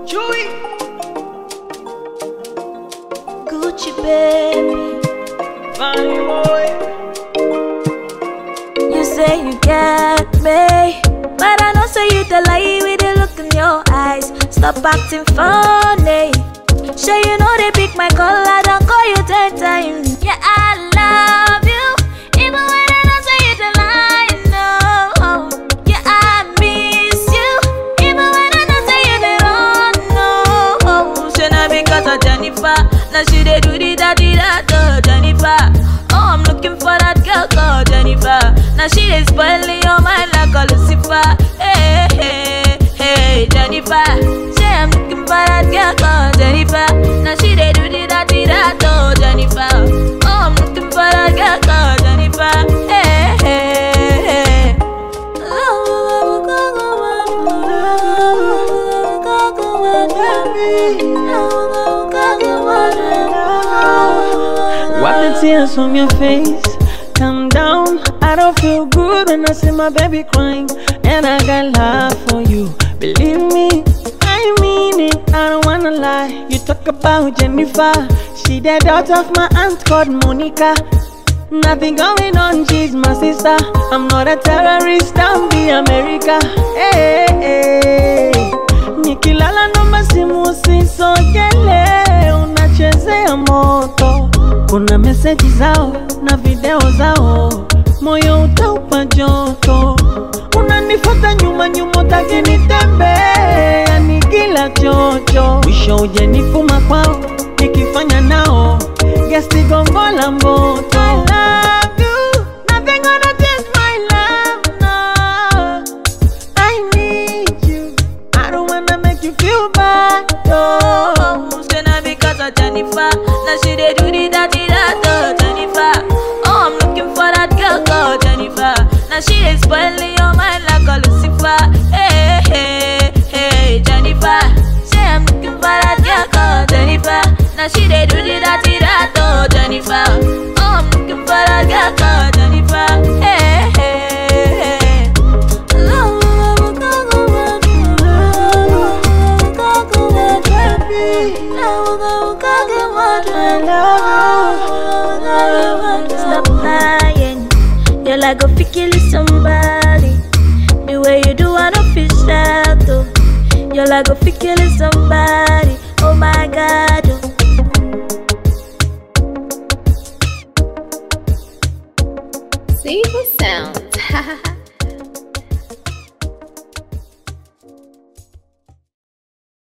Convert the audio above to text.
Chewy. Gucci baby, Funny boy. you say you got me, but I know say you the lie with the look in your eyes. Stop acting funny. Sure you know they pick my call, I don't call you 10 times. Yeah, I love you, even when I don't say you the lie. No, yeah, I miss you, even when I don't say you the wrong. No, Say now because of Jennifer. Now she dey do the that, Jennifer. Oh, I'm looking for that girl called Jennifer. Now she is spoiling your mind like a Lucifer. Hey, hey, hey, Jennifer. Say I'm looking for that girl called Jennifer. Now she dey do the that, Jennifer. Oh, I'm looking for that girl called Jennifer. Hey, hey, hey. Wipe the tears from your face. Calm down. I don't feel good when I see my baby crying, and I got love for you. Believe me, I mean it. I don't wanna lie. You talk about Jennifer. She the daughter of my aunt called Monica. Nothing going on, she's my sister. I'm not a terrorist, I'm the America. Hey, hey. Nikilala nomba simu sisogele, unachezea moto. Kuna meseji zao na video zao, moyo utaupa joto. Unanifuata nyuma nyuma, utaki nitembee, yani kila chocho. Mwisho uje nifuma kwao, nikifanya nao gesti gombola moto. I love you, nothing gonna change my love, no. I need you, I don't wanna make you feel bad, no. Say now because of Jennifer. Now she dey do the that, Jennifer. Oh, I'm looking for that girl called Jennifer. Now she is spoiling your mind like a Lucifer. Hey, hey, hey, Jennifer. Say I'm looking for that girl called Jennifer. Now she dey do the that, Jennifer. Oh, I'm looking for that girl called Jennifer. Hey, hey, hey. stop lying. You're like a kill somebody. The way you do, I don't feel sad though. You're like a kill somebody. Oh my God. See who sounds.